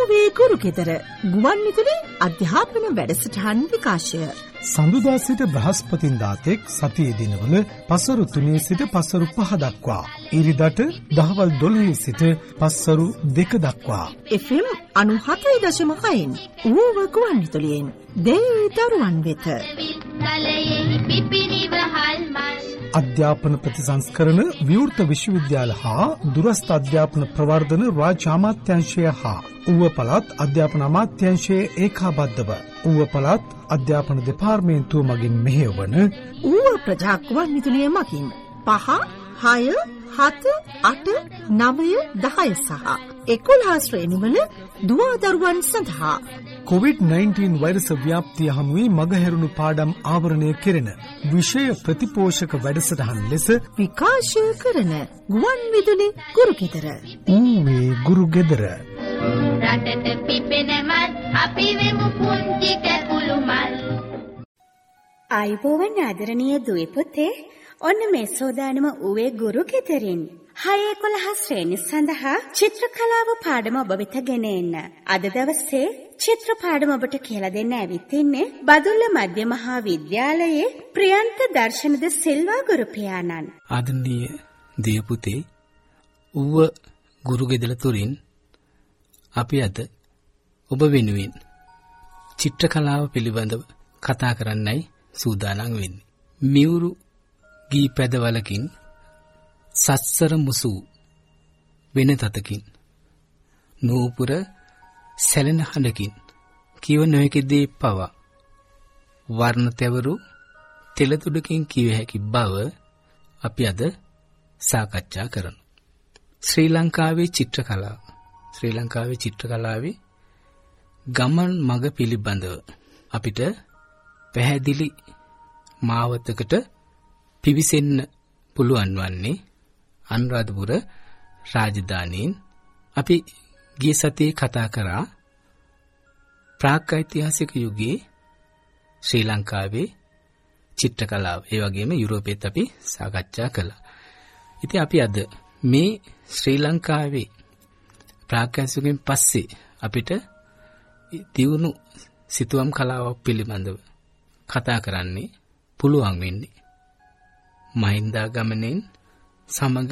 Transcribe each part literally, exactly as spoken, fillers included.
ඌවේ ගුරු ගෙදර ගුවන් විදුලි අධ්‍යාපන වැඩසටහන් විකාශය. සඳුදා සිට බ්‍රහස්පතින්දා තෙක් සතියේ දිනවල පසරු තුනේ සිට පසරු පහ දක්වා. ඉරිදට දහවල් දොළහේ සිට පසරු දෙක දක්වා. එෆ් එම් අනූහතයි දශම හයෙන් ඌව ගුවන් විදුලියෙන් දෙවි දරුවන් වෙත. අධ්‍යාපන ප්‍රතිසංස්කරණ විවෘත විශ්වවිද්‍යාල හා දුරස්ථ අධ්‍යාපන ප්‍රවර්ධන රාජ්‍ය අමාත්‍යාංශය හා ඌව පළාත් අධ්‍යාපන අමාත්‍යාංශයේ ඒකාබද්ධව ඌව පළාත් අධ්‍යාපන දෙපාර්තමේන්තුව මගින් මෙහෙයවන ඌව ප්‍රජා ගුවන් විදුලිය මගින් පහ හය හත අට නවය දහය සහ එකොළහ ශ්‍රේණිවල දුවා දරුවන් සඳහා කොවිඩ් නයින්ටීන් වෛරස ව්‍යාප්තිය හමුවේ මගහැරුණු පාඩම් ආවරණය කෙරෙන විෂය ප්‍රතිපෝෂක වැඩසටහන් ලෙස විකාශය කරන ගුවන් විදුලි ගුරු ගෙදර. ඌවේ ගුරු ගෙදර. රටට පිපෙනමත් අපි වෙමු පුංචි කැකුළු මල්. ආයුබෝවන් ආදරණීය දුවේ පුතේ, ඔන්න මේ සෝදානම ඌවේ ගුරු ගෙදරින් හය එකොළහ ශ්‍රේණි සඳහා චිත්‍ර කලාව පාඩම ඔබ වෙත ගෙන එන්න. අද දවසේ චිත්‍ර පාඩම ඔබට කියලා දෙන්න ඇවිත් ඉන්නේ බදුල්ල මධ්‍ය මහා විද්‍යාලයේ ප්‍රියන්ත දර්ශනද සිල්වා ගුරු පියාණන්. ආදරණීය දිය පුතේ, ඌව ගුරු ගෙදර තුරින් අපි අද ඔබ වෙනුවෙන් චිත්‍ර කලාව පිළිබඳව කතා කරන්නයි සූදානම් වෙන්නේ. මියුරු ගී පැදවලකින් සස්සර මුසු වෙන තතකින් නූපුර සැලෙන හඬකින් කිව නොහැකිදී පවා වර්ණ තැවරු තෙලතුඩකින් කිව හැකි බව අපි අද සාකච්ඡා කරමු. ශ්‍රී ලංකාවේ චිත්‍ර කලාව ශ්‍රී ලංකාවේ චිත්‍ර කලාවේ ගමන් මඟ පිළිබඳව අපිට පැහැදිලි මාවතකට පිවිසෙන්න පුළුවන් වන්නේ අනුරාධපුර රාජධානියෙන්. අපි ගිය සතියේ කතා කරා ප්‍රාග් ඓතිහාසික යුගයේ ශ්‍රී ලංකාවේ චිත්‍ර කලාව, ඒ වගේම යුරෝපෙත් අපි සාකච්ඡා කළා. ඉතින් අපි අද මේ ශ්‍රී ලංකාවේ ප්‍රාග් ඓතිහාසිකයෙන් පස්සේ අපිට දියුණු සිතුවම් කලාවක් පිළිබඳව කතා කරන්නේ පුළුවන් වෙන්නේ මහින්දාගමනයෙන් සමග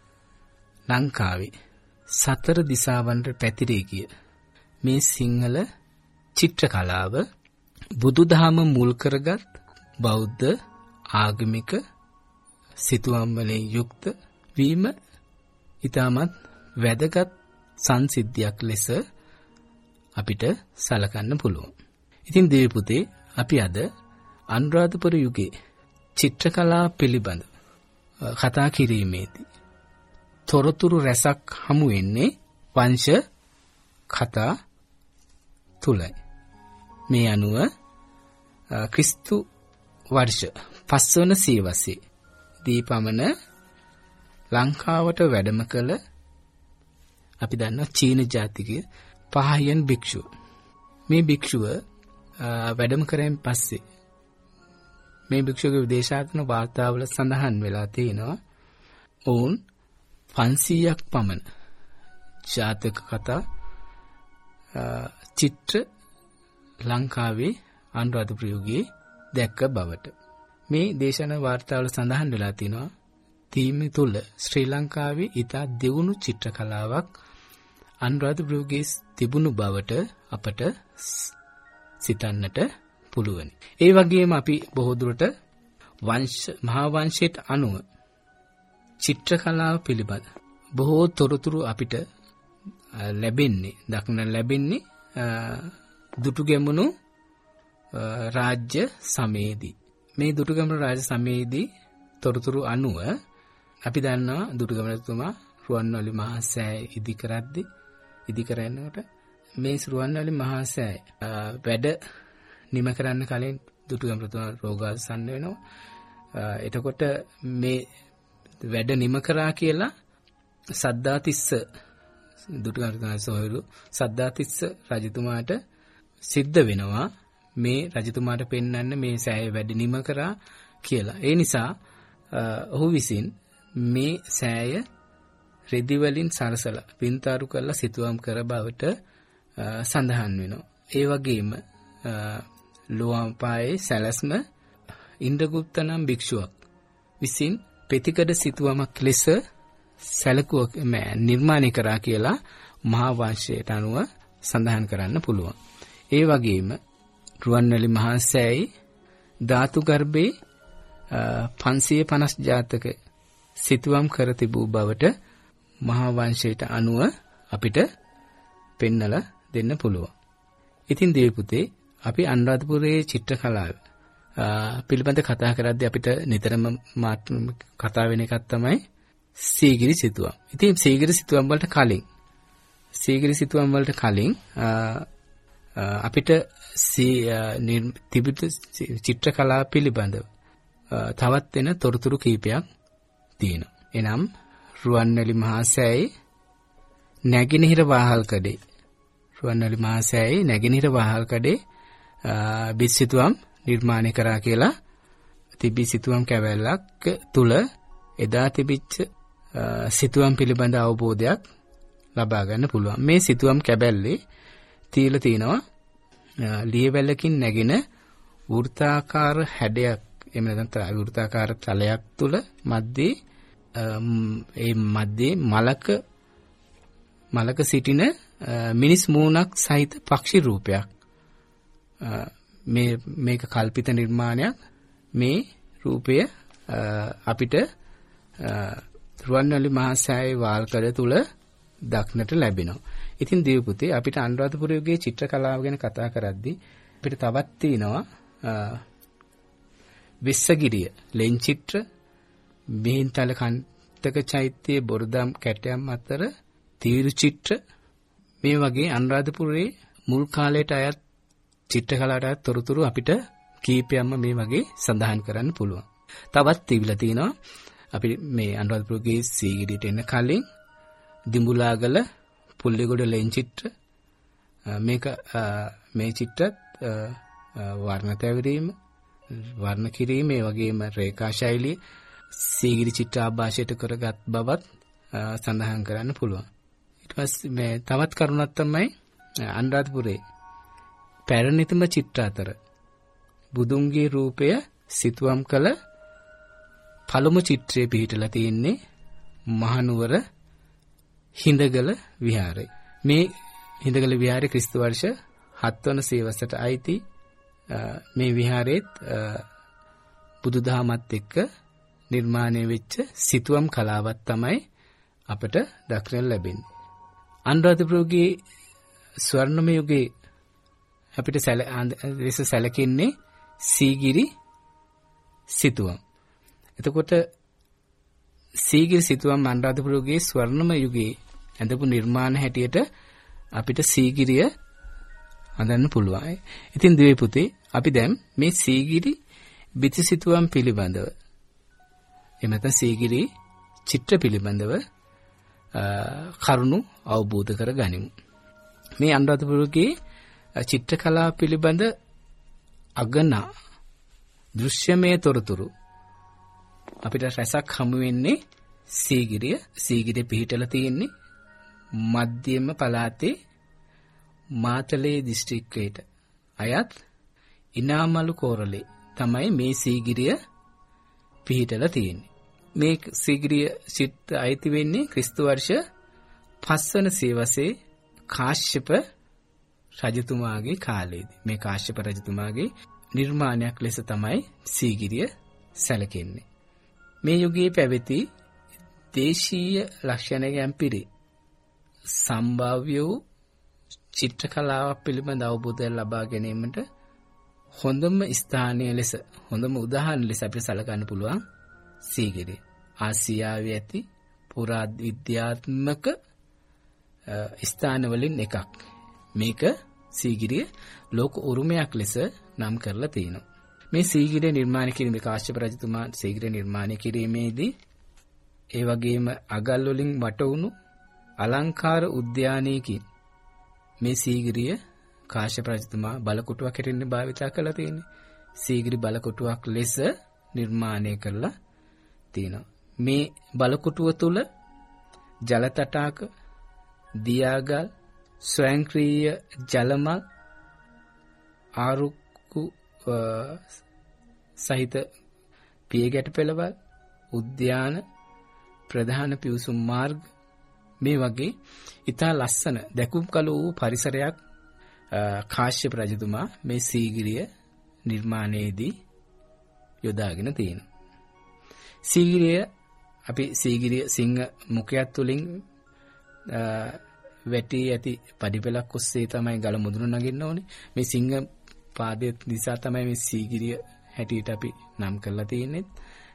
ලංකාවේ සතර දිසාවන්ට පැතිරී ගිය මේ සිංහල චිත්‍ර කලාව බුදුදහම මුල් කරගත් බෞද්ධ ආගමික සිතුවම් වලින් යුක්ත වීම ඉතාමත් වැදගත් සංසිද්ධියක් ලෙස අපිට සලකන්න පුළුවන්. ඉතින් දෙවි පුතේ, අපි අද අනුරාධපුර යුගයේ චිත්‍ර කලාව පිළිබඳ කතා කිරීමේදී තොරතුරු රැසක් හමු වෙන්නේ වංශ කතා තුලයි. මේ අනුව ක්‍රිස්තු වර්ෂ පස්වන සියවසේ දීපමණ ලංකාවට වැඩම කළ අපි දන්නවා චීන ජාතික පහයන් භික්ෂුව. මේ භික්ෂුව වැඩම කරෙන් පස්සේ මේ භික්ෂුවගේ විදේශාධන වාර්තාවල සඳහන් වෙලා තියෙනවා ඔවුන් පන්සීයක් පමණ ජාතක කතා චිත්‍ර ලංකාවේ අනුරාධපුර යුගයේ දැක්ක බවට. මේ දේශන වාර්තාවල සඳහන් වෙලා තියෙනවා තීමේ තුල ශ්‍රී ලංකාවේ ඉතා දියුණු චිත්‍ර කලාවක් අනුරාධපුර යුගයේ තිබුණු බවට අපට සිතන්නට පුළුවනි. ඒ වගේම අපි බොහෝ දුරට වංශ මහා වංශයට අනුව චිත්‍ර කලාව පිළිබඳ බොහෝ තොරතුරු අපිට ලැබෙන්නේ දක්න ලැබෙන්නේ දුටුගැමුණු රාජ්‍ය සමයේදී. මේ දුටුගැමුණු රාජ්‍ය සමයේදී තොරතුරු අනුව අපි දන්නවා දුටුගැමුණුතුමා රුවන්වැලි මහා සෑය ඉදි කරද්දී ඉදි කරනකොට මේ රුවන්වැලි මහා සෑය වැඩ නිම කරන්න කලින් දුටුගැමුණුතුමා රෝගාසන්න වෙනවා. එතකොට මේ වැඩ නිම කරා කියලා සද්ධාතිස්ස දුටුගැමුණුතුමා සොහොයුරු සද්ධාතිස්ස රජතුමාට සිද්ධ වෙනවා මේ රජතුමාට පෙන්වන්න මේ සෑය වැඩ නිම කරා කියලා. ඒ නිසා ඔහු විසින් මේ සෑය රෙදි වලින් සරසලා පින්තාරු කරලා සිතුවම් කර බවට සඳහන් වෙනවා. ඒ වගේම ලෝවාපායේ සැලැස්ම ඉන්ද්‍රගුප්ත නම් භික්ෂුවක් විසින් ප්‍රතිකඩ සිතුවමක් ලෙස සැලකුව නිර්මාණය කරා කියලා මහා වංශයට අනුව සඳහන් කරන්න පුළුවන්. ඒ වගේම රුවන්වැලි මහා සෑයේ ධාතු ගර්භයේ පන්සිය පනස් ජාතක සිතුවම් කර තිබූ බවට මහා වංශයට අනුව අපිට පෙන්නලා දෙන්න පුළුවන්. ඉතින් දේවපුතේ අපි අනුරාධපුරයේ චිත්‍ර කලාව පිළිබඳ කතා කරද්දී අපිට නිතරම කතා වෙන එකක් තමයි සීගිරි සිතුවම්. ඉතින් සීගිරි සිතුවම් වලට කලින් සීගිරි සිතුවම් වලට කලින් අපිට තිබිට චිත්‍ර කලාව පිළිබඳව තවත් වෙන තොරතුරු කීපයක් තියෙනවා. එනම් රුවන්වැලි මහා සෑයේ නැගෙනහිර වාහල්කඩේ රුවන්වැලි මහා සෑයේ නැගෙනහිර වාහල්කඩේ බිත්සිතුවම් නිර්මාණය කරා කියලා තිබි සිතුවම් කැවැල්ලක් තුල එදා තිබිච්ච සිතුවම් පිළිබඳ අවබෝධයක් ලබා ගන්න පුළුවන්. මේ සිතුවම් කැබැල්ලේ තීල තිනවා ලියවැලකින් නැගෙන වෘත්තාකාර හැඩයක් එහෙම නැත්නම් වෘත්තාකාර තලයක් තුල මැද්දේ ඒ මැද්දේ මලක මලක සිටින මිනිස් මූණක් සහිත පක්ෂි රූපයක්. මේ මේක කල්පිත නිර්මාණයක්. මේ රූපය අපිට රුවන්වැලි මහා සෑයේ වාල්කඩ තුල දක්නට ලැබෙනවා. ඉතින් දේවපුතේ අපිට අනුරාධපුර යුගයේ චිත්‍ර කලාව ගැන කතා කරද්දී අපිට තවත් තියෙනවා විස්සගිරිය ලෙන් චිත්‍ර, මිහින්තල කන්තක චෛත්‍යයේ බොරදම් කැටයම් අතර තීරු චිත්‍ර, මේ වගේ අනුරාධපුරයේ මුල් කාලයට අයත් චිත්‍ර කලාවට අයත් තොරතුරු අපිට කීපයක්ම මේ වගේ සඳහන් කරන්න පුළුවන්. තවත් තිබිලා තියෙනවා අපි මේ අනුරාධපුරයේ සීගිරියට එන්න කලින් දිඹුලාගල පුල්ලේගොඩ ලෙන් චිත්‍ර, මේක මේ චිත්‍රත් වර්ණ තැවරීම, වර්ණ කිරීම, ඒ වගේම රේඛා ශෛලිය සීගිරි චිත්‍ර ආభాෂයට කරගත් බවත් සඳහන් කරන්න පුළුවන්. ඊට පස්සේ මේ තවත් කරුණක් තමයි අනුරාධපුරයේ පැරණිතම චිත්‍ර අතර බුදුන්ගේ රූපය සිතුවම් කළ පළමු චිත්‍රය පිහිටලා තියෙන්නේ මහනුවර හිඳගල විහාරය. මේ හිඳගල විහාරය ක්‍රිස්තු වර්ෂ හත් වන සියවසට අයිති. මේ විහාරයේත් බුදුදහමත් එක්ක නිර්මාණය වෙච්ච සිතුවම් කලාවක් තමයි අපට දක්නට ලැබෙන්නේ. අනුරාධපුරයේ ස්වර්ණමය යුගයේ අපිට ලෙස සැලකෙන්නේ සීගිරි සිතුවම්. එතකොට සීගිරි සිතුවම් අනුරාධපුරයේ ස්වර්ණමය යුගයේ ඇඳපු නිර්මාණ හැටියට අපිට සීගිරිය හඳන්න පුළුවන්. ඉතින් දිවේ පුතේ අපි දැන් මේ සීගිරි බිති සිතුවම් පිළිබඳව එමෙත සීගිරි චිත්‍ර පිළිබඳව කරුණු අවබෝධ කර ගනිමු. මේ අනුරාධපුරයේ චිත්‍ර කලාව පිළිබඳ අගනා දෘශ්‍යමය තොරතුරු අපිට රසක් හමු වෙන්නේ සීගිරිය. සීගිරිය පිහිටලා තියෙන්නේ මධ්‍යම පළාතේ මාතලේ දිස්ත්‍රික්කයට අයත් ඉනාමලු කෝරළේ තමයි මේ සීගිරිය පිහිටලා තියෙන්නේ. මේ සීගිරිය සිට අයිති වෙන්නේ ක්‍රිස්තු වර්ෂ පස් වන සියවසේ කාශ්‍යප රජතුමාගේ කාලයේදී. මේ කාශ්‍යප රජතුමාගේ නිර්මාණයක් ලෙස තමයි සීගිරිය සැලකෙන්නේ. මේ යුගයේ පැවති දේශීය ලක්ෂණයන් පිරි සම්භාව්‍ය වූ චිත්‍ර කලාවක් පිළිබඳ අවබෝධය ලබා ගැනීමට හොඳම ස්ථානීය ලෙස හොඳම උදාහරණ ලෙස අපිට සැලකන්න පුළුවන් සීගිරිය. ආසියාවේ ඇති පුරා විද්‍යාත්මක ස්ථාන වලින් එකක්. මේක සීගිරිය ලෝක උරුමයක් ලෙස නම් කරලා තියෙනවා. මේ සීගිරිය නිර්මාණය කිරීමේ කාශ්‍යප රජතුමා සීගිරිය නිර්මාණය කිරීමේදී ඒ වගේම අගල් වලින් වටවුණු අලංකාර උද්‍යානයකින් මේ සීගිරිය කාශ්‍යප රජතුමා බලකොටුවක් හැටින් භාවිතා කරලා තියෙන්නේ. සීගිරි බලකොටුවක් ලෙස නිර්මාණය කරලා තියෙනවා. මේ බලකොටුව තුල ජල තටාක, දියාගල්, ස්වයංක්‍රීය ජලමල් ආරුක්කු සහිත පියගැට පෙළවල් උද්‍යාන ප්‍රධාන පිවිසුම් මාර්ග මේ වගේ ඉතා ලස්සන දැකුම් කළු වූ පරිසරයක් කාශ්‍යප රජතුමා මේ සීගිරිය නිර්මාණයේදී යොදාගෙන තියෙනවා. සීගිරිය අපි සීගිරිය සිංහ මුඛයක් තුලින් වැටි ඇති පඩිපෙළක් ඔස්සේ තමයි ගල මුදුන නගින්න ඕනේ. මේ සිංහ පාදයේ නිසා තමයි මේ සීගිරිය හැටියට අපි නම් කරලා තියෙන්නේ.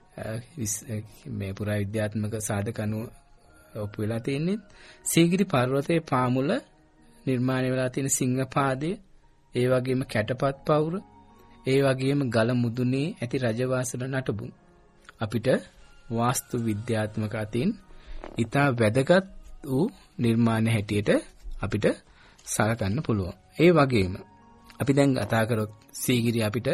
මේ පුරා විද්‍යාත්මක සාධක අනුව ඔප්පු වෙලා තියෙන්නේ. සීගිරි පර්වතයේ පාමුල නිර්මාණය වෙලා තියෙන සිංහ පාදය, ඒ වගේම කැටපත් පවුර, ඒ වගේම ගල මුදුනේ ඇති රජවාසල නටබුන් අපිට වාස්තු විද්‍යාත්මක අතින් ඉතා වැදගත් වූ නිර්මාණ හැටියට අපිට සලකන්න පුළුවන්. ඒ වගේම අපි දැන් කතා කරොත් සීගිරිය අපිට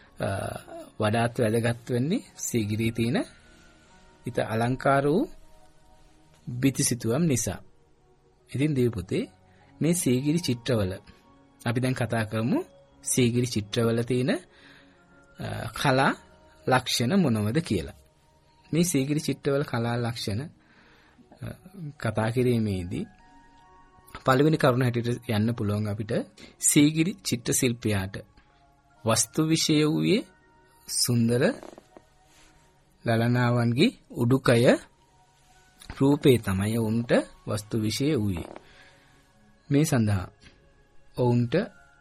වඩාත් වැදගත් වෙන්නේ සීගිරියේ තියෙන ඊට අලංකාර වූ බිතිසිතුවම් නිසා. ඉතින් දේවපුතේ මේ සීගිරි චිත්‍රවල අපි දැන් කතා කරමු සීගිරි චිත්‍රවල තියෙන කලා ලක්ෂණ මොනවද කියලා. මේ සීගිරි චිත්‍රවල කලා ලක්ෂණ කතා කිරීමේදී පළවෙනි කරුණ හැටියට යන්න පුළුවන් අපිට සීගිරි චිත්‍ර ශිල්පියාට වස්තු විෂය වූයේ සුන්දර ලලනාවන්ගේ උඩුකය රූපේ තමයි උන්ට වස්තු විෂය වූයේ. මේ සඳහා ඔවුන්ට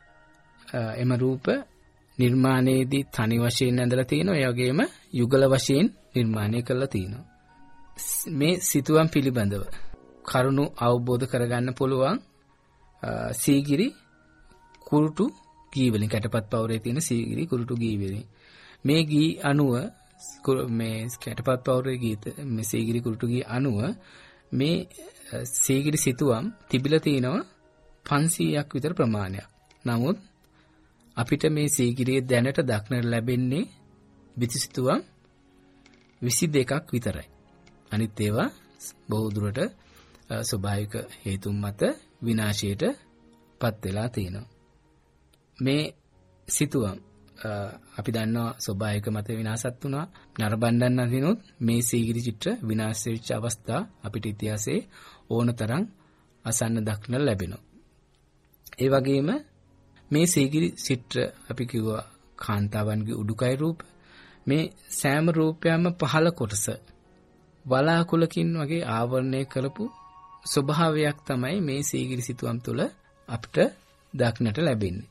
එම රූප නිර්මාණයේදී තනි වශයෙන් ඇඳලා තියෙනවා. ඒ වගේම යුගල වශයෙන් නිර්මාණය කරලා තියෙනවා. මේ සිතුවම් පිළිබඳව කරුණු අවබෝධ කරගන්න පුළුවන් සීගිරි කුරුටු ගී වලින් කැටපත් පවුරේ තියෙන සීගිරි කුරුටු ගී වලින් මේ ගී අණුව මේ කැටපත් පවුරේ ගීත මේ සීගිරි කුරුටු ගී අණුව මේ සීගිරි සිතුවම් තිබිලා තිනවා පන්සීයක් විතර ප්‍රමාණයක්. නමුත් අපිට මේ සීගිරියේ දැනට දක්නට ලැබෙන්නේ බිතිසිතුවම් විසි දෙකක් විතරයි. අනිත් ඒවා බොහෝ දුරට ස්වභාවික හේතුන් මත විනාශයට පත් වෙලා තියෙනවා. මේ සිතුවම් අපි දන්නවා ස්වභාවික මත විනාශත් වුණා. නරඹන්න නැතිනොත් මේ සීගිරි චිත්‍ර විනාශ වෙච්ච අවස්ථා අපිට ඉතිහාසයේ ඕනතරම් අසන්න දක්න ලැබෙනවා. ඒ වගේම මේ සීගිරි චිත්‍ර අපි කිව්වා කාන්තාවන්ගේ උඩුකය රූප. මේ සෑම රූපයක්ම පහළ කොටස වලාකුලකින් වගේ ආවරණය කරපු ස්වභාවයක් තමයි මේ සීගිරි සිතුවම් තුළ අපිට දක්නට ලැබෙන්නේ.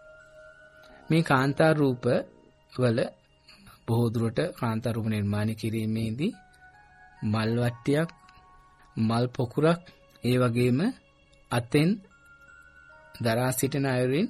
මේ කාන්තා රූප වල බොහෝ දුරට කාන්තා රූප නිර්මාණය කිරීමේදී මල් වට්ටියක්, මල් පොකුරක්, ඒ වගේම අතෙන් දරා සිටින අයුරින්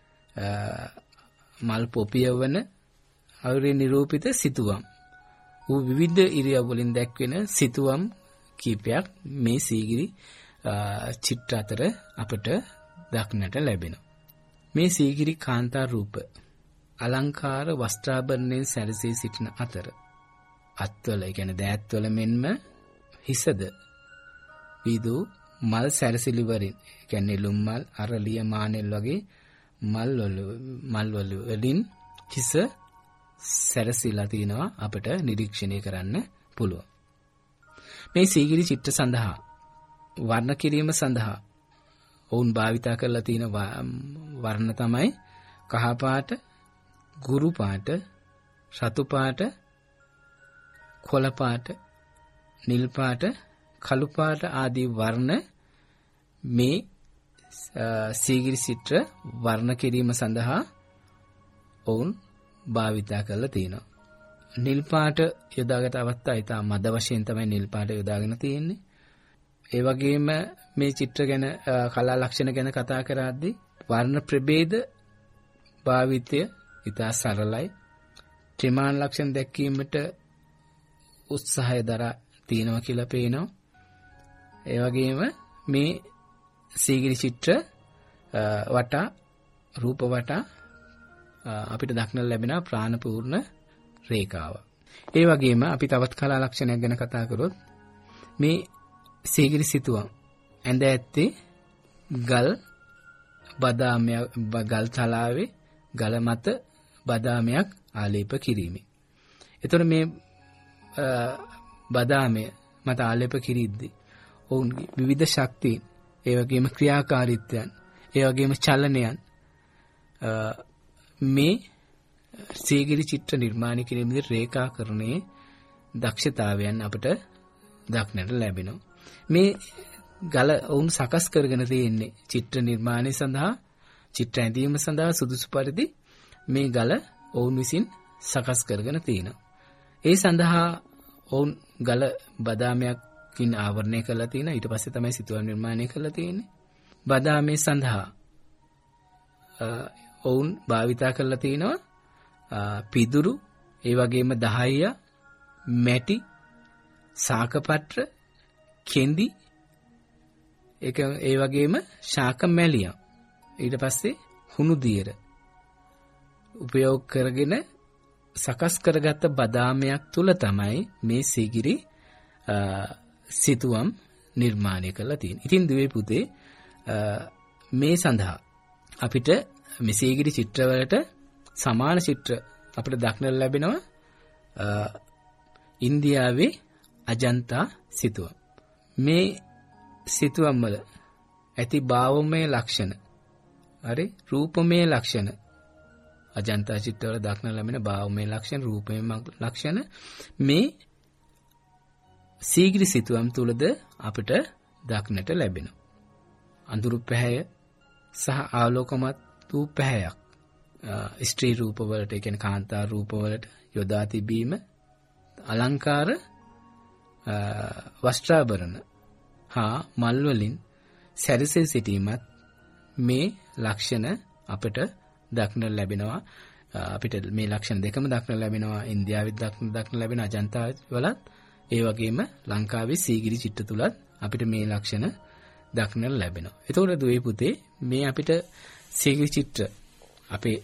මල් පොපිය වන අයුරින් නිරූපිත සිතුවම් වූ විවිධ ඉරියව් වලින් දැක්වෙන සිතුවම් කීපයක් මේ සීගිරි චිත්‍ර අතර අපට දක්නට ලැබෙනවා. මේ සීගිරි කාන්තා රූප අලංකාර වස්ත්‍රාභරණයෙන් සැරසී සිටින අතර අත්වල, ඒ කියන්නේ දෑත්වල මෙන්ම හිසද විදු මල් සැරසිලි වලින්, ඒ කියන්නේ ලුම් මල්, අරලිය, මානෙල් වගේ මල් වල මල් වලින් හිස සැරසිලා තිනවා අපට නිරීක්ෂණය කරන්න පුළුවන්. මේ සීගිරි චිත්‍ර සඳහා වර්ණ කිරීම සඳහා ඔවුන් භාවිතා කරලා තියෙන වර්ණ තමයි කහ පාට, ගුරු පාට, රතු පාට, කොළ පාට, නිල් පාට, කළු පාට ආදී වර්ණ මේ සීගිරි චිත්‍ර වර්ණ කිරීම සඳහා ඔවුන් භාවිතා කරලා තියෙනවා. නිල් පාට යොදාගත් අවස්ථා ඉතා මද වශයෙන් තමයි නිල් පාට යොදාගෙන තියෙන්නේ. ඒ වගේම මේ චිත්‍ර ගැන කලා ලක්ෂණ ගැන කතා කරද්දී වර්ණ ප්‍රභේද භාවිතය ඉතා සරලයි. ත්‍රිමාන ලක්ෂණ දැක්වීමට උත්සාහය දරා තියෙනවා කියලා පේනවා. ඒ වගේම මේ සීගිරි චිත්‍ර වටා රූප වටා අපිට දක්නට ලැබෙන ප්‍රාණපූර්ණ රේඛාව. ඒ වගේම අපි තවත් කලා ලක්ෂණයක් ගැන කතා කරොත් මේ සීගිරි සිතුවම් ඇඳ ඇත්තේ ගල් බදාමයක් ගල් තලාවේ ගල මත බදාමයක් ආලේප කිරීමෙන්. එතකොට මේ බදාමය මත ආලේප කිරීද්දී ඔවුන්ගේ විවිධ ශක්තියින්, ඒ වගේම ක්‍රියාකාරීත්වයන්, ඒ වගේම චලනයන් මේ සීගිරි චිත්‍ර නිර්මාණය කිරීමේදී රේඛාකරණයේ දක්ෂතාවයන් අපට දක්නට ලැබෙනවා. මේ ගල ඔවුන් සකස් කරගෙන තියෙන්නේ චිත්‍ර නිර්මාණය සඳහා, චිත්‍ර ඇඳීම සඳහා සුදුසු පරිදි මේ ගල ඔවුන් විසින් සකස් කරගෙන තියෙනවා. ඒ සඳහා ඔවුන් ගල බදාමයකින් ආවරණය කරලා තියෙනවා. ඊට පස්සේ තමයි සිතුවම් නිර්මාණය කරලා තියෙන්නේ. බදාමයේ සඳහා ඔවුන් භාවිතා කරලා තිනවා පිදුරු, ඒ වගේම දහයිය, මැටි, සාකපත්‍ර, කෙඳි, ඒක ඒ වගේම ශාක මැලියම්, ඊට පස්සේ හුණු දියර උපයෝග කරගෙන සකස් කරගත්ත බදාමයක් තුල තමයි මේ සීගිරි සිතුවම් නිර්මාණය කරලා තියෙන්නේ. ඉතින් දුවේ පුතේ මේ සඳහා අපිට මේ සීගිරි චිත්‍රවලට සමාන චිත්‍ර අපිට දක්නට ලැබෙනවා ඉන්දියාවේ අජන්තා සිතුවම්. මේ සිතුවම් වල ඇති භාවමය ලක්ෂණ, හරි රූපමය ලක්ෂණ, අජන්තා චිත්‍රවල දක්නට ලැබෙන භාවමය ලක්ෂණ, රූපමය ලක්ෂණ මේ සීගිරි සිතුවම් තුලද අපිට දක්නට ලැබෙනවා. අඳුරු පැහැය සහ ආලෝකමත් වූ පැහැයක් ස්ත්‍රී රූපවලට, ඒ කියන්නේ කාන්තා රූපවලට යොදා තිබීම, අලංකාර වස්ත්‍රාභරණ හා මල් වලින් සැරසී සිටීමත් මේ ලක්ෂණ අපිට දක්නට ලැබෙනවා. අපිට මේ ලක්ෂණ දෙකම දක්නට ලැබෙනවා ඉන්දියාවේ දක්නට ලැබෙන අජන්තා වලත්, ඒ වගේම ලංකාවේ සීගිරි චිත්‍ර තුලත් අපිට මේ ලක්ෂණ දක්නට ලැබෙනවා. එතකොට දුවේ පුතේ මේ අපිට සීගිරි චිත්‍ර අපේ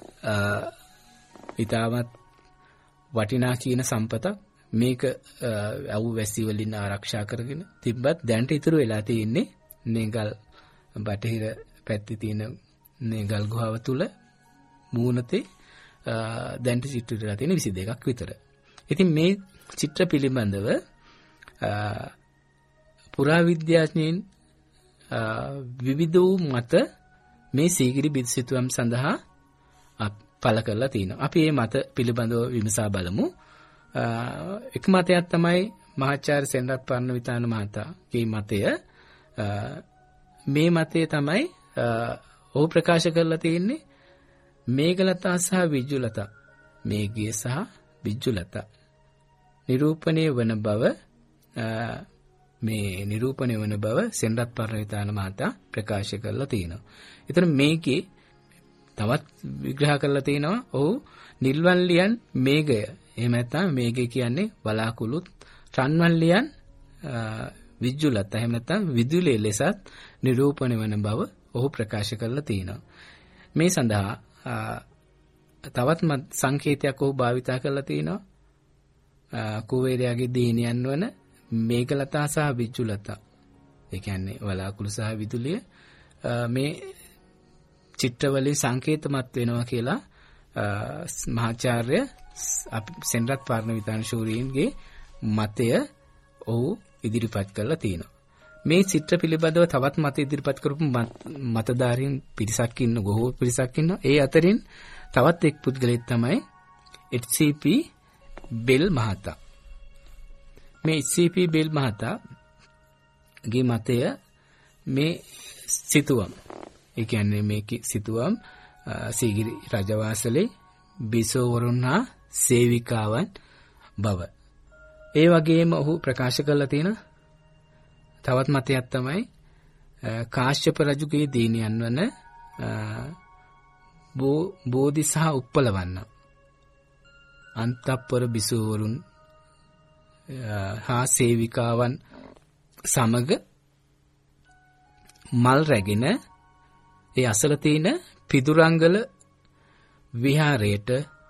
ඊටමත් වටිනා කියන සම්පතක්. මේක අවු වැසි වලින් ආරක්ෂා කරගෙන තිබ්බත් දැනට ඉතුරු වෙලා තියෙන්නේ නේගල් බටහිර පැත්තේ තියෙන නේගල් ගුහාව තුල මූණතේ දැනට චිත්‍ර ඉරලා තියෙන විසි දෙකක් විතර. ඉතින් මේ චිත්‍ර පිළිබඳව පුරාවිද්‍යාඥයින් විවිධ වූ මත මේ සීගිරි බිත්සිතුවම් සඳහා පළ කරලා තිනවා. අපි මේ මත පිළිබඳව විමසා බලමු. එක මතයක් තමයි මහාචාර්ය සෙනරත් පරණවිතාන මහතාගේ මතය. මේ මතය තමයි ඔහු ප්‍රකාශ කරලා තියෙන්නේ මේඝලතා සහ විජ්ජුලතා, මේඝය සහ විජ්ජුලතා නිරූපණය වන බව, මේ නිරූපණය වන බව සෙනරත් පරණවිතාන මහතා ප්‍රකාශ කරලා තියෙනවා. ඒතර මේකේ තවත් විග්‍රහ කරලා තියෙනවා ඔහු නිල්වන්ලියන් මේඝය, එහෙම නැත්නම් මේඝය කියන්නේ වලාකුළු, රන්වන්ලියන් විජ්ජුලතා, එහෙම නැත්නම් විදුලිය ලෙසත් නිරූපණය වන බව ඔහු ප්‍රකාශ කරලා තියෙනවා. මේ සඳහා තවත් සංකේතයක් ඔහු භාවිතා කරලා තියෙනවා. කුවේරයාගේ දේනියන් වන මේඝලතා සහ විජ්ජුලතා, ඒ කියන්නේ වලාකුළු සහ විදුලිය මේ චිත්‍රවලින් සංකේතමත් වෙනවා කියලා මහාචාර්ය සෙනරත් පරණවිතාන ශූරීන්ගේ මතය ඔහු ඉදිරිපත් කරලා තියෙනවා. මේ චිත්‍ර පිළිබඳව තවත් මත ඉදිරිපත් කරපු මතධාරීන් පිරිසක් ඉන්න, බොහෝ පිරිසක් ඉන්නවා. ඒ අතරින් තවත් එක් පුද්ගලයෙක් තමයි එච් සී පී බෙල් මහතා. මේ එච් සී පී බෙල් මහතාගේ මතය මේ සිතුවම්, ඒ කියන්නේ මේ සිතුවම් සීගිරි රජවාසලේ බිසෝවරුන් හා සේවිකාවන් බව. ඒ වගේම ඔහු ප්‍රකාශ කරලා තියෙන තවත් මතයක් තමයි කාශ්‍යප රජුගේ දේනියන් වන බෝධි සහ උප්පලවන්න අන්තප්පර බිසෝවරුන් හා සේවිකාවන් සමග මල් රැගෙන ඒ අසල තියෙන පිදුරංගල විහාරයට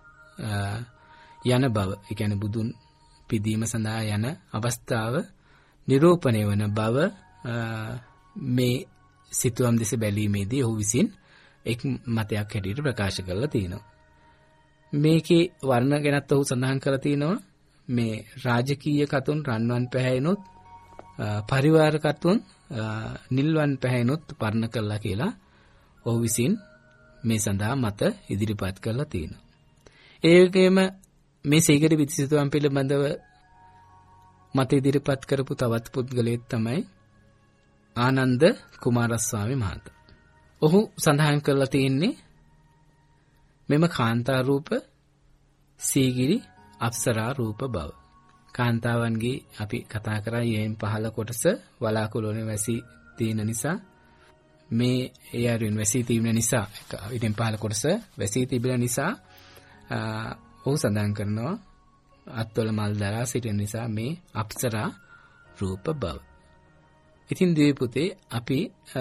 යන බව, ඒ කියන්නේ බුදුන් පිදීම සඳහා යන අවස්ථාව නිරූපණය වන බව මේ සිතුවම් දෙස බැලීමේදී ඔහු විසින් එක් මතයක් හැටියට ප්‍රකාශ කරලා තියෙනවා. මේකේ වර්ණ ගැනත් ඔහු සඳහන් කරලා තියෙනවා මේ රාජකීය කතුන් රන්වන් පැහැයනොත් පරිවාර කතුන් නිල්වන් පැහැයනොත් වර්ණ කළා කියලා ඔහු විසින් මේ සඳහා මත ඉදිරිපත් කරලා තියෙනවා. ඒ වගේම මේ සීගිරි බිත්සිතුවම් පිළිබඳව මත ඉදිරිපත් කරපු තවත් පුද්ගලයෙක් තමයි ආනන්ද කුමාරස්වාමී මහතා. ඔහු සඳහන් කරලා තියෙන්නේ මෙම කාන්තා රූප සීගිරි අප්සරා රූප බව. කාන්තාවන්ගේ අපි කතා කරා යෙන් පහළ කොටස වලාකුළු වලින් වැසී තියෙන නිසා මේ ඒ අරින් වැසී තිබෙන නිසා ඊටෙන් පහළ කොටස වැසී තිබෙන නිසා ඔහු සඳහන් කරනවා අත්වල මල් දරා සිටින නිසා මේ අප්සරා රූප බව. ඉතින් දෙවි පුතේ අපි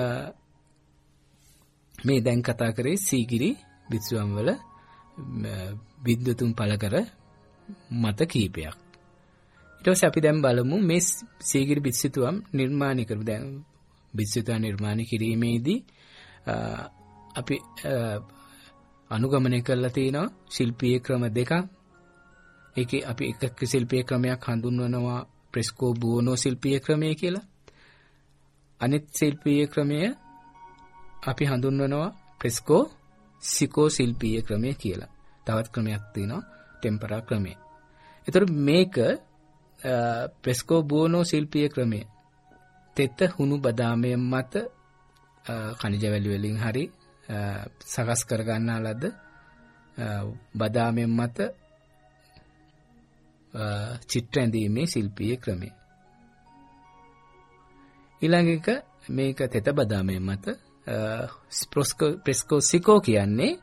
මේ දැන් කතා කරේ සීගිරි බිත්සුවම් වල විද්‍යුතුන් පළ කර මත කීපයක්. ඊට පස්සේ අපි දැන් බලමු මේ සීගිරි බිත්සිතුවම් නිර්මාණය කරපු දැන් බිත්සිතුවම් නිර්මාණය කිරීමේදී අපි අනුගමනය කරලා තියෙනවා ශිල්පීය ක්‍රම දෙකක්. ඒකේ අපි එක ශිල්පීය ක්‍රමයක් හඳුන්වනවා ප්‍රෙස්කෝ බුවනෝ ශිල්පීය ක්‍රමය කියලා. අනිත් ශිල්පීය ක්‍රමය අපි හඳුන්වනවා ප්‍රෙස්කෝ සිකෝ ශිල්පීය ක්‍රමය කියලා. තවත් ක්‍රමයක් තියෙනවා ටෙම්පරා ක්‍රමය. ඒතර මේක ප්‍රෙස්කෝ බුවනෝ ශිල්පීය ක්‍රමය තෙත හුණු බදාමය මත ඛනිජ වැලි වලින් හරි සකස් කර ගන්නා ලද බදාමය මත චිත්‍ර ඇඳීමේ ශිල්පීය ක්‍රමය. ඊළඟ එක මේක තෙත බදාමය මත ප්‍රෙස්කෝ සිකෝ කියන්නේ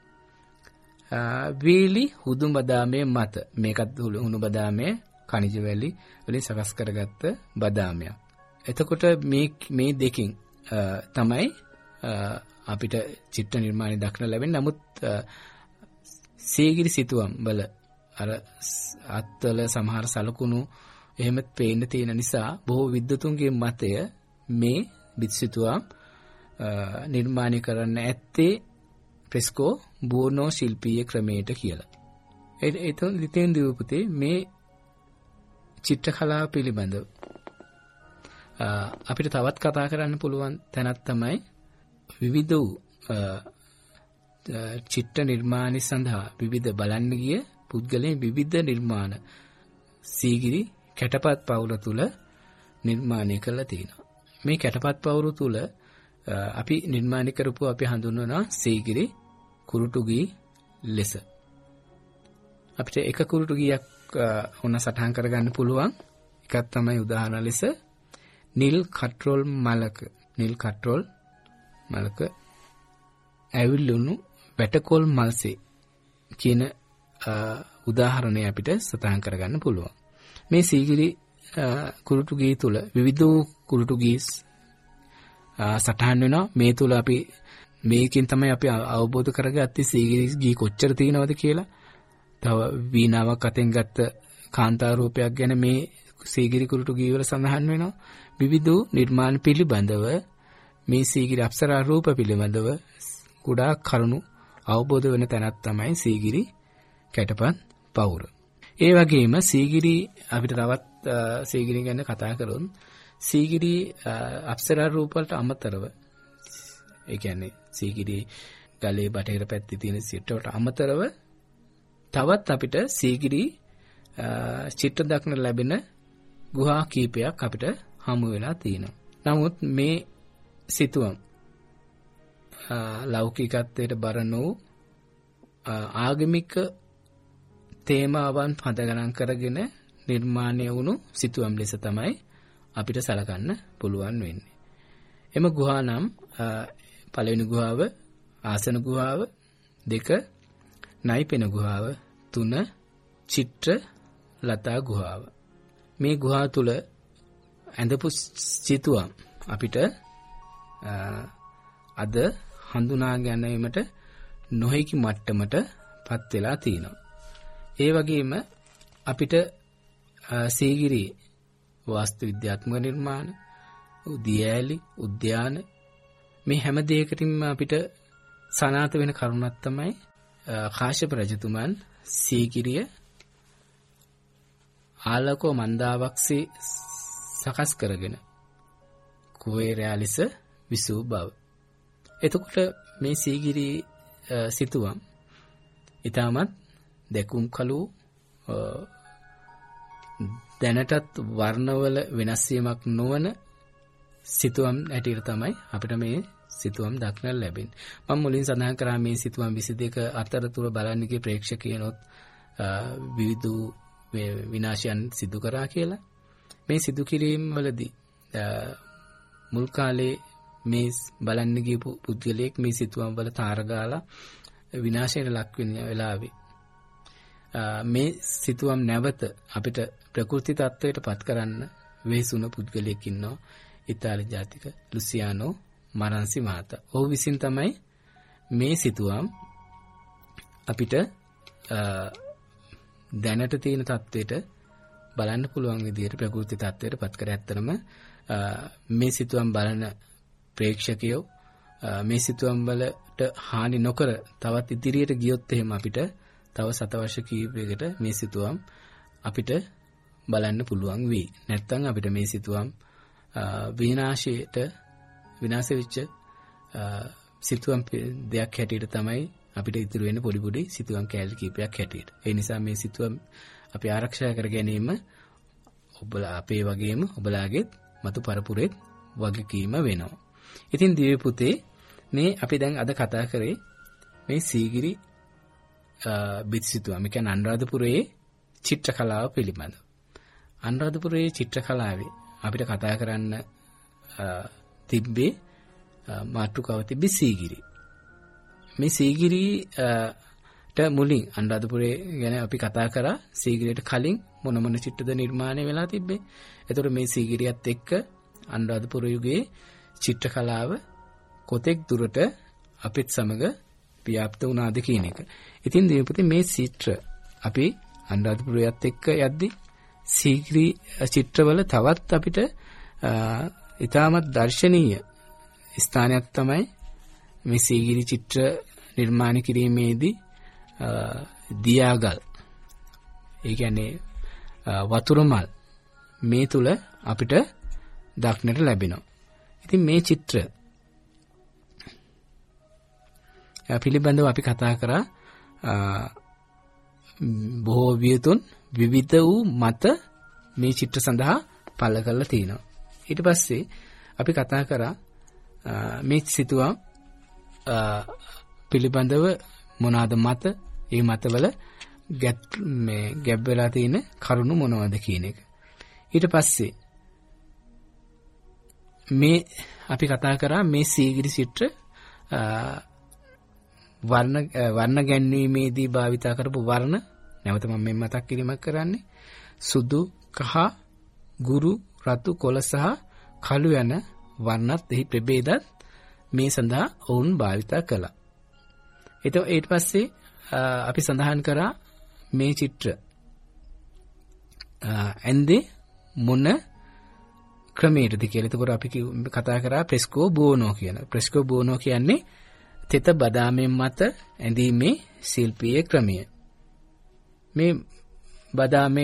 වීලි හුදු බදාමය මත මේකත් හුණු බදාමය ඛනිජ වැලි වලින් සකස් කරගත්ත බදාමයක්. එතකොට මේ මේ දෙකින් තමයි අපිට චිත්‍ර නිර්මාණය දක්න ලැබෙන්නේ. නමුත් සීගිරි සිතුවම් වල අර අත්වල සමහර සලකුණු එහෙම පේන්න තියෙන නිසා බොහෝ විද්වතුන්ගේ මතය මේ බිත්සිතුවම් නිර්මාණය කරන්න ඇත්තේ ප්‍රෙස්කෝ බුවනෝ ශිල්පීය ක්‍රමයට කියලා. ඒතන ලිතෙන් දීපුතේ මේ චිත්‍ර කලාව පිළිබඳව අපිට තවත් කතා කරන්න පුළුවන් තැනක් තමයි විවිධ වූ චිත්‍ර නිර්මාණ සඳහා විවිධ බලන්න ගිය පුද්ගලයන් විවිධ නිර්මාණ සීගිරි කැටපත් පවුර තුල නිර්මාණය කරලා තියෙනවා. මේ කැටපත් පවුර තුල අපි නිර්මාණය කරපු අපි හඳුන්වනවා සීගිරි කුරුටු ගී ලෙස. අපිට එක කුරුටු ගීයක් උන සටහන් කරගන්න පුළුවන්. එකක් තමයි උදාහරණ ලෙස නිල් කට්‍රෝල් මලක නිල් කට්‍රෝල් මලක ඇවිල්ලුණු වැටකොල් මල්සේ කියන උදාහරණය අපිට සටහන් කරගන්න පුළුවන්. මේ සීගිරි කුරුටු ගී තුල විවිධ කුරුටු ගී සටහන් වෙනවා. මේ තුල අපි මේකෙන් තමයි අපි අවබෝධ කරගත්තේ සීගිරි ගී කොච්චර තියෙනවද කියලා. තව වීණාවක් අතෙන් ගත්ත කාන්තා රූපයක් ගැන මේ සීගිරි කුරුටු ගී වල සඳහන් වෙනවා. විවිධ නිර්මාණ පිළිබඳව මේ සීගිරි අප්සරා රූප පිළිබඳව කුඩා කරුණු අවබෝධ වෙන තැනක් තමයි සීගිරි කැටපත් පවුර. ඒ වගේම සීගිරි අපිට තවත් සීගිරි ගැන කතා කරොත් සීගිරි අප්සරා රූප වලට අමතරව ඒ කියන්නේ සීගිරි ගලේ බටහිර පැත්තේ තියෙන සිට වලට අමතරව තවත් අපිට සීගිරි චිත්‍ර දක්න ලැබෙන ගුහා කීපයක් අපිට හමු වෙලා තියෙනවා. නමුත් මේ සිතුවම් ලෞකිකත්වයට බර නොවු ආගමික තේමාවන් පදගණන් කරගෙන නිර්මාණය වුණු සිතුවම් ලෙස තමයි අපිට සලකන්න පුළුවන් වෙන්නේ. එම ගුහා නම් පළවෙනි ගුහාව ආසන ගුහාව, දෙක නයිපෙන ගුහාව, තුන චිත්‍ර ලතා ගුහාව. මේ ගුහා තුල ඇඳපු සිතුවම් අපිට අද හඳුනා ගැනීමට නොහැකි මට්ටමට පත් වෙලා තියෙනවා. ඒ වගේම අපිට සීගිරි වාස්තු විද්‍යාත්මක නිර්මාණ, උදියෑලි, උද්‍යාන, මේ හැම දෙයකටින්ම අපිට සනාත වෙන කරුණක් තමයි කාශ්‍යප රජතුමන් සීගිරිය ආලකෝ මන්දාවක්සේ සකස් කරගෙන කුවේරයාලිස විසූ බව. එතකොට මේ සීගිරි සිතුවම් ඊටමත් දෙකුම් කළු දැනටත් වර්ණවල වෙනස් වීමක් නොවන සිතුවම් ඇටියට තමයි අපිට මේ සිතුවම් දක්නට ලැබෙන්නේ. මම මුලින් සඳහන් කරා මේ සිතුවම් විසි දෙක අතරතුර බලන්නගේ ප්‍රේක්ෂකයනොත් විවිධ විනාශයන් සිදු කරා කියලා. මේ සිදු කිරීම වලදී මුල් කාලේ මේ බලන්න ගියපු පුද්ගලයෙක් මේ සිතුවම් වල තාරගාලා විනාශයට ලක් වෙන වෙලාවේ මේ සිතුවම් නැවත අපිට ප්‍රකෘති තත්වයට පත් කරන්න වෙහසුන පුද්ගලයෙක් ඉන්නවා. ඉතාලි ජාතික ලුසියානෝ මරන්සි මහතා. ඔහු විසින් තමයි මේ සිතුවම් අපිට දැනට තියෙන තත්වයට බලන්න පුළුවන් විදිහට ප්‍රකෘති තත්වයට පත් කර ඇත්තරම මේ සිතුවම් බලන ප්‍රේක්ෂකයෝ මේ සිතුවම් වලට හානි නොකර තවත් ඉදිරියට ගියොත් එහෙම අපිට තව සතවර්ෂ කීපයකට මේ සිතුවම් අපිට බලන්න පුළුවන් වෙයි. නැත්නම් අපිට මේ සිතුවම් විනාශයට විනාශ වෙච්ච සිතුවම් දෙයක් හැටියට තමයි අපිට ඉතුරු වෙන්නේ පොඩි පොඩි සිතුවම් කැලි කීපයක් හැටියට. ඒ නිසා මේ සිතුවම් අපි ආරක්ෂා කර ගැනීම ඔබලා අපේ වගේම ඔබලාගේ මතු පරපුරේ වගකීම වෙනවා. ඉතින් දිව්‍ය පුතේ මේ අපි දැන් අද කතා කරේ මේ සීගිරි බිත් සිතුවම්. ඒ කියන්නේ අනුරාධපුරයේ චිත්‍ර කලාව පිළිබඳව. අනුරාධපුරයේ චිත්‍ර කලාවේ අපිට කතා කරන්න තිබ්බේ මාතෘකාව තිබ්බේ සීගිරි. මේ සීගිරිට මුලින් අනුරාධපුරේ ගැන අපි කතා කරා. සීගිරියට කලින් මොන මොන චිත්‍රද නිර්මාණය වෙලා තිබ්බේ. ඒතකොට මේ සීගිරියත් එක්ක අනුරාධපුර යුගයේ චිත්‍ර කලාව කොතෙක් දුරට අපිට සමග ව්‍යාප්ත වුණාද කියන එක. ඉතින් දීපති මේ චිත්‍ර අපි අනුරාධපුරයත් එක්ක යද්දී සීගිරි චිත්‍රවල තවත් අපිට ඉතාමත් දර්ශනීය ස්ථානයක් තමයි මේ සීගිරි චිත්‍ර නිර්මාණය කිරීමේදී දියාගල්. ඒ කියන්නේ වතුර මල් මේ තුල අපිට දක්නට ලැබෙනවා. ඉතින් මේ චිත්‍ර පිළිබඳව අපි කතා කරා බොහෝ වියතුන් විවිධ වූ මත මේ චිත්‍ර සඳහා පළ කරලා තිනවා. ඊට පස්සේ අපි කතා කරා මේ සිතුවම් පිළිබඳව මොනවාද මත, ඒ මතවල ගැට් මේ ගැබ් වෙලා තියෙන කරුණු මොනවද කියන එක. ඊට පස්සේ මේ අපි කතා කරා මේ සීගිරි චිත්‍ර වර්ණ වර්ණ ගැන්වීමේදී භාවිතා කරපු වර්ණ නැවත මම මේ මතක් කිරීමක් කරන්නේ සුදු, කහ, ගුරු, රතු, කොළ සහ කළු යන වර්ණත් එහි ප්‍රභේදත් මේ සඳහා ඔවුන් භාවිතා කළා. ඒතෝ ඊට පස්සේ අපි සඳහන් කරා මේ චිත්‍ර ඇන්දේ මොන ක්‍රමයටද කියලා. ඒතකොට අපි කතා කරා ප්‍රෙස්කෝ බෝනෝ කියන. ප්‍රෙස්කෝ බෝනෝ කියන්නේ තෙත බදාමෙන් මත ඇඳීමේ ශිල්පීය ක්‍රමය. මේ බදාමය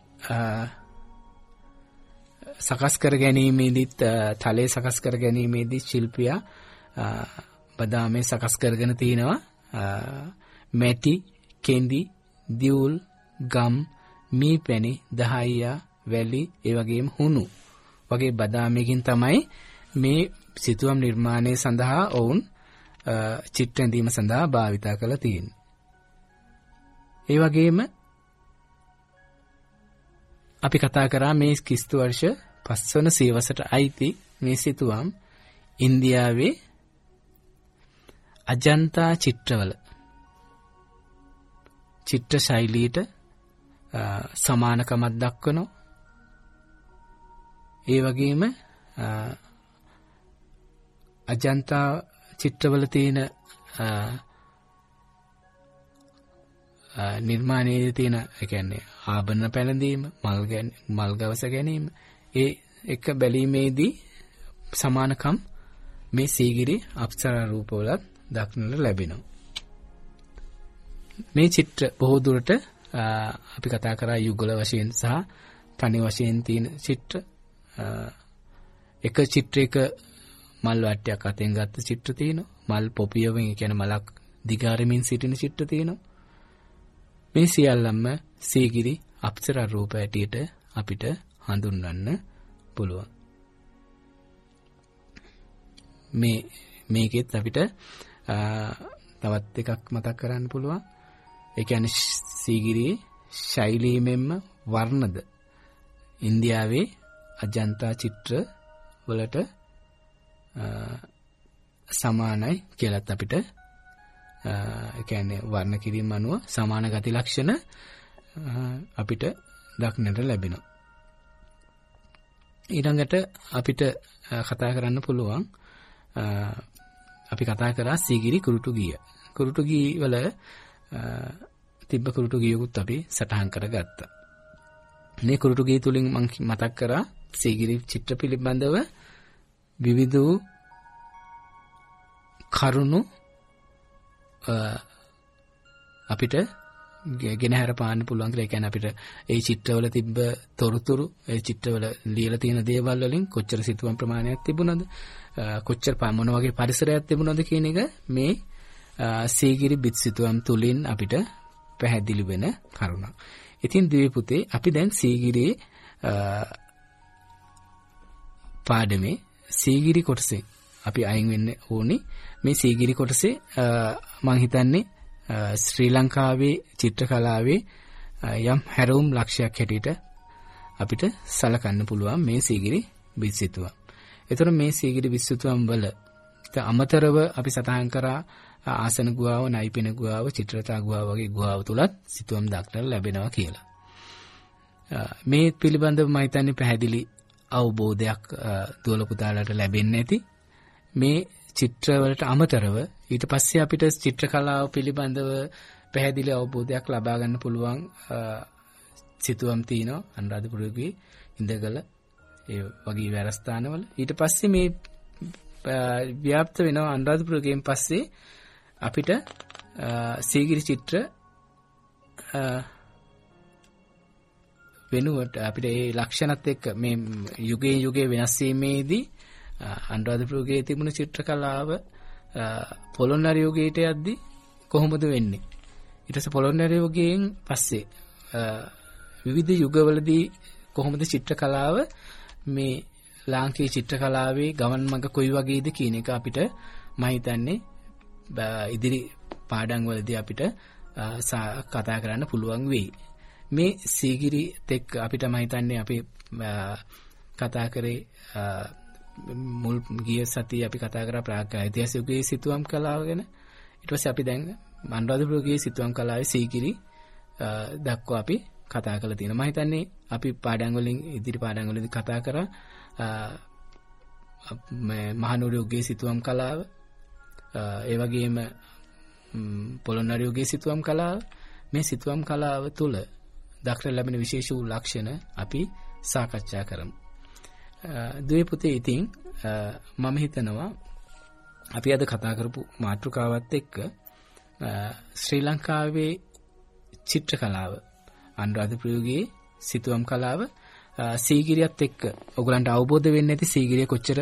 සකස් කර ගැනීමේදී තලයේ සකස් කර ගැනීමේදී ශිල්පියා බදාමය සකස් කරගෙන තිනවා මැටි, කෙඳි, දියුල්, ගම්, මී පැණි, දහයියා, වැලි, ඒ වගේම හුණු වගේ බදාමයකින් තමයි මේ සිතුවම් නිර්මාණය සඳහා ඔවුන් චිත්‍ර ඇඳීම සඳහා භාවිතා කරලා තියෙන්නේ. ඒ වගේම අපි කතා කරා මේ ක්‍රිස්තු වර්ෂ පස්වන සියවසට අයිති මේ සිතුවම් ඉන්දියාවේ අජන්තා චිත්‍රවල චිත්‍ර ශෛලියට සමානකමක් දක්වනවා. ඒ වගේම අජන්තා චිත්‍රවල තියෙන නිර්මාණයේ තියෙන ඒ කියන්නේ ආභරණ පැළඳීම, මල් මල් ගවස ගැනීම ඒ එක බැලීමේදී සමානකම් මේ සීගිරි අප්සරා රූපවලත් දක්නට ලැබෙනවා. මේ චිත්‍ර බොහෝ දුරට අපි කතා කරා යුගල වශයෙන් සහ තනි වශයෙන් තියෙන චිත්‍ර. එක චිත්‍රයක මල් වට්ටයක් අතෙන් ගත්ත චිත්‍ර තියෙනවා. මල් පොපියවෙන් කියන මලක් දිගාරමින් සිටින චිත්‍ර තියෙනවා. මේ සියල්ලම සීගිරි අප්සරා රූප ඇටියට අපිට හඳුන්වන්න පුළුවන්. මේ මේකෙත් අපිට තවත් එකක් මතක් කරන්න පුළුවන්. ඒ කියන්නේ සීගිරියේ ශෛලීමෙන්ම වර්ණද ඉන්දියාවේ අජන්තා චිත්‍ර වලට සමානයි කියලාත් අපිට ඒ කියන්නේ වර්ණ කිරීම අනුව සමාන ගති ලක්ෂණ අපිට දක්නට ලැබෙනවා. ඊළඟට අපිට කතා කරන්න පුළුවන් අපි කතා කරා සීගිරි කුරුටු ගිය. කුරුටු ගී වල තිබ්බ කුරුටු ගියකුත් අපි සටහන් කරගත්තා. මේ කුරුටු ගී තුලින් මම මතක් කරා සීගිරි චිත්‍ර පිළිබඳව විවිධ වූ කරුණු අපිට ගෙනහැර පාන්න පුළුවන් කියලා. ඒ කියන්නේ අපිට ඒ චිත්‍රවල තිබ්බ තොරතුරු, ඒ චිත්‍රවල ලියලා තියෙන දේවල් වලින් කොච්චර සිතුවම් ප්‍රමාණයක් තිබුණාද, කොච්චර මොන වගේ පරිසරයක් තිබුණාද කියන එක මේ සීගිරි බිත් සිතුවම් තුලින් අපිට පැහැදිලි වෙන කරුණක්. ඉතින් දිවි පුතේ අපි දැන් සීගිරියේ පාඩමේ සීගිරි කොටසේ අපි අයින් වෙන්න ඕනි. මේ සීගිරි කොටසේ මම හිතන්නේ ශ්‍රී ලංකාවේ චිත්‍ර කලාවේ යම් හැරවුම් ලක්ෂයක් හැටියට අපිට සලකන්න පුළුවන් මේ සීගිරි බිත් සිතුවම්. ඒතර මේ සීගිරි බිත් සිතුවම් වල අමතරව අපි සටහන් කරා ආසන ගුහාව, නයිපෙන ගුහාව, චිත්‍රතා ගුහාව වගේ ගුහාව තුලත් සිතුවම් දක්නට ලැබෙනවා කියලා. මේ පිළිබඳව මම හිතන්නේ පැහැදිලි අවබෝධයක් දුවල පුතාලට ලැබෙන්නේ නැති. මේ චිත්‍රවලට අමතරව ඊට පස්සේ අපිට චිත්‍ර කලාව පිළිබඳව පැහැදිලි අවබෝධයක් ලබා ගන්න පුළුවන් සිතුවම් තියෙනවා අනුරාධපුරයේ ඉඳගල ඒ වගේ විහාරස්ථානවල. ඊට පස්සේ මේ ව්‍යාප්ත වෙනවා අනුරාධපුරයෙන් පස්සේ අපිට සීගිරි චිත්‍ර වෙනුවට අපිට ඒ ලක්ෂණත් එක්ක මේ යුගයේ යුගයේ වෙනස් වීමේදී අනුරාධපුරයේ තිබුණු චිත්‍ර කලාව පොළොන්නරු යුගයට යද්දී කොහොමද වෙන්නේ? ඊට පස්සේ පොළොන්නරු යුගයෙන් පස්සේ විවිධ යුගවලදී කොහොමද චිත්‍ර කලාව මේ ලාංකීය චිත්‍ර කලාවේ ගමන් මඟ කොයි වගේද කියන එක අපිට මම හිතන්නේ ඉදිරි පාඩම් වලදී අපිට කතා කරන්න පුළුවන් වෙයි. මේ සීගිරි තෙක් අපිට මම හිතන්නේ අපි කතා කරේ මුල් ගිය සතියේ අපි කතා කරා ප්‍රාග් ඓතිහාසික යුගයේ සිතුවම් කලාව ගැන. ඊට පස්සේ අපි දැන් අනුරාධපුරයේ සිතුවම් කලාවේ සීගිරි දක්වා අපි කතා කරලා තියෙනවා. මම හිතන්නේ අපි පාඩම් වලින් ඉදිරි පාඩම් වලදී කතා කරා මේ මහනුවර යුගයේ සිතුවම් කලාව, ඒ වගේම පොළොන්නරු යුගයේ සිතුවම් කලාව. මේ සිතුවම් කලාව තුළ දක්නට ලැබෙන විශේෂ වූ ලක්ෂණ අපි සාකච්ඡා කරමු. දුවේ පුතේ ඉතින් මම හිතනවා අපි අද කතා කරපු මාතෘකාවත් එක්ක ශ්‍රී ලංකාවේ චිත්‍ර කලාව, අනුරාධපුරයේ සිතුවම් කලාව සීගිරියත් එක්ක ඔයගලන්ට අවබෝධ වෙන්නේ නැති සීගිරිය කොච්චර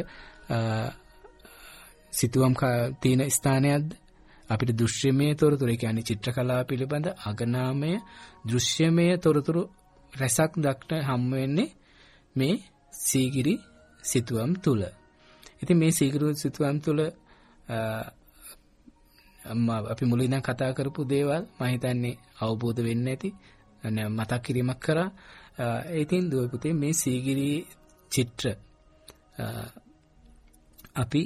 සිතුවම් තියෙන ස්ථානයක්ද, අපිට දෘශ්‍යමය තොරතුරු, ඒ කියන්නේ චිත්‍ර කලාව පිළිබඳ අගනාමය දෘශ්‍යමය තොරතුරු රසක් දක්න හම් වෙන්නේ මේ සීගිරි සිතුවම් තුල. ඉතින් මේ සීගිරි සිතුවම් තුල අපි මුලින්ම කතා කරපු දේවල් මම හිතන්නේ අවබෝධ වෙන්නේ නැති මතක් කිරීමක් කරා. ඉතින් දුව පුතේ මේ සීගිරි චිත්‍ර අපි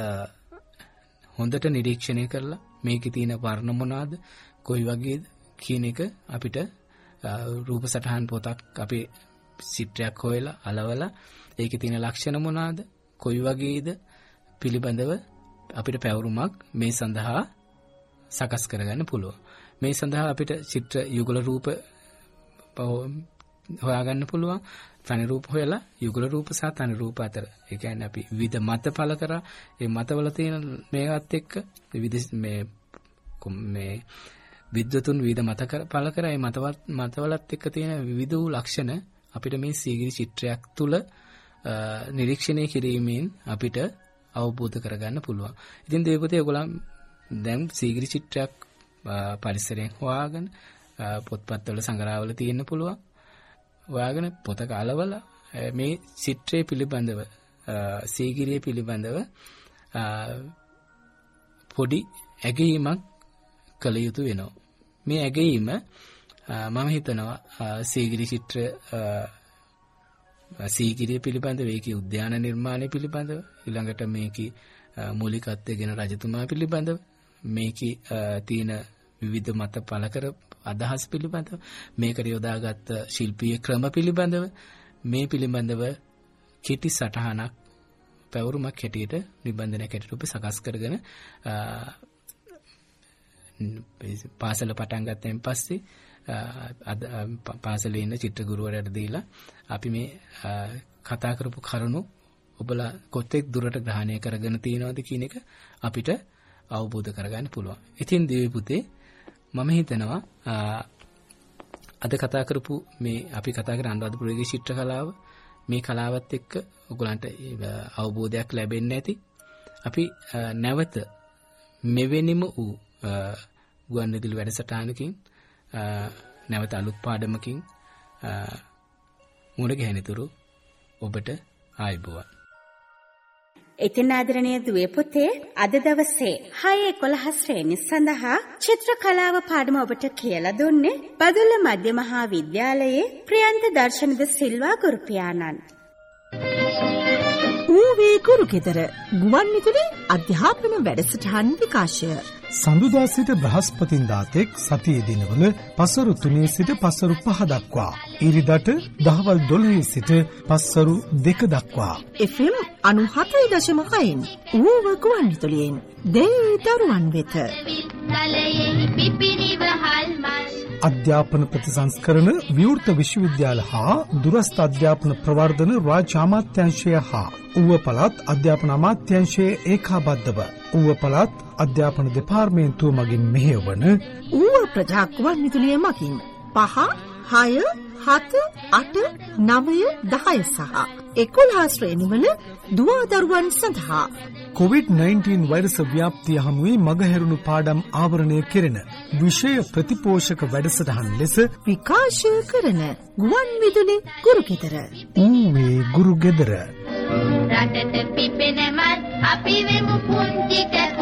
හොඳට නිරීක්ෂණය කරලා මේකේ තියෙන වර්ණ මොනවාද, කොයි වගේද කියන එක අපිට රූප සටහන් පොතක් අපි චිත්‍රයක් හොයලා අලවලා ඒකේ තියෙන ලක්ෂණ මොනවාද, කොයි වගේද පිළිබඳව අපිට පැවරුමක් මේ සඳහා සකස් කරගන්න පුළුවන්. මේ සඳහා අපිට චිත්‍ර යුගල රූප හොයාගන්න පුළුවන්. තනි රූප හොයලා යුගල රූප සහ තනි රූප අතර. ඒ කියන්නේ අපි විවිධ මත පළ කරා. ඒ මතවල තියෙන මේවත් එක්ක විවිධ මේ මේ විද්වතුන් විවිධ මත පළ කරා. ඒ මතවත් මතවලත් එක්ක තියෙන විවිධ වූ ලක්ෂණ අපිට මේ සීගිරි චිත්‍රයක් තුල නිරීක්ෂණය කිරීමෙන් අපිට අවබෝධ කරගන්න පුළුවන්. ඉතින් දේවපතේ ඔයගොල්ලන් දැන් සීගිරි චිත්‍රයක් පරිසරයෙන් හොයාගෙන පොත්පත්වල සංග්‍රහවල තියෙන්න පුළුවන්. හොයාගෙන පොතක අලවලා මේ චිත්‍රය පිළිබඳව සීගිරිය පිළිබඳව පොඩි ඇගීමක් කළ යුතු වෙනවා. මේ ඇගීම මම හිතනවා සීගිරි චිත්‍ර සීගිරිය පිළිබඳව ඒකේ උද්‍යාන නිර්මාණය පිළිබඳව ඊළඟට මේකේ මූලිකත්වයේ ගැන රජතුමා පිළිබඳව මේකේ තියෙන විවිධ මත පළ කර අදහස් පිළිබඳව මේකට යොදාගත් ශිල්පීය ක්‍රම පිළිබඳව මේ පිළිබඳව කෙටි සටහනක් පැවරුමක් හැටියට නිබන්ධනයක් හැටියට අපි සකස් කරගෙන පාසල පටන් ගත්තෙන් පස්සේ අද පාසලේ ඉන්න චිත්‍ර ගුරුවරයාට දීලා අපි මේ කතා කරපු කරුණු ඔබලා කොතෙක් දුරට ග්‍රහණය කරගෙන තියෙනවද කියන එක අපිට අවබෝධ කරගන්න පුළුවන්. ඉතින් දේවී පුතේ මම හිතනවා අද කතා කරපු මේ අපි කතා කරන අනුරාධපුරයේ චිත්‍ර කලාව මේ කලාවත් එක්ක ඔයගලන්ට අවබෝධයක් ලැබෙන්නේ නැති. අපි නැවත මෙවැනිම වූ ගුවන්විදුලි වැඩසටහනකින් නැවත අලුත් පාඩමකින් මුණ ගැහෙනතුරු ඔබට ආයුබෝවන්. ඉතින් ආදරණීය දුවේ පුතේ අද දවසේ හය එකොළහ ශ්‍රේණිය සඳහා චිත්‍ර කලාව පාඩම ඔබට කියලා දුන්නේ බදුල්ල මධ්‍ය මහා විද්‍යාලයේ ප්‍රියන්ත දර්ශනද සිල්වා ගුරු පියාණන්. ඌවේ ගුරුගෙදර ගුවන්විදුලි අධ්‍යාපන වැඩසටහන් විකාශය සඳුදා සිට බ්‍රහස්පතින්දා තෙක් සතියේ දිනවල පසරු තුනේ සිට පසරු පහ දක්වා ඉරිදට දහවල් දොළහේ සිට පසරු දෙක දක්වා එෆ් එම් අනූහතයි දශම හයෙන් ඌව ගුවන්විදුලියෙන් දෙවි දරුවන් වෙත අධ්‍යාපන ප්‍රතිසංස්කරණ විවෘත විශ්වවිද්‍යාල හා දුරස්ථ අධ්‍යාපන ප්‍රවර්ධන රාජ්‍ය අමාත්‍යාංශය හා ඌව පළාත් අධ්‍යාපන අමාත්‍යාංශයේ ඒකාබද්ධව ඌව පළාත් අධ්‍යාපන දෙපාර්තමේන්තුව මගින් මෙහෙයවන ඌව ප්‍රජා ගුවන්විදුලිය මගින් පහ හය හත අට නවය දහය සහ එකොළහ ශ්‍රේණිවල දුවාදරුවන් සඳහා කොවිඩ් නයින්ටීන් වෛරස ව්‍යාප්තිය හමුවේ මගහැරුණු පාඩම් ආවරණය කෙරෙන විෂය ප්‍රතිපෝෂක වැඩසටහන් ලෙස විකාශය කරන ගුවන්විදුලි ගුරුගෙදර ඌවේ ගුරුගෙදර රටට පිපෙනමත් අපි වෙමු පුංචි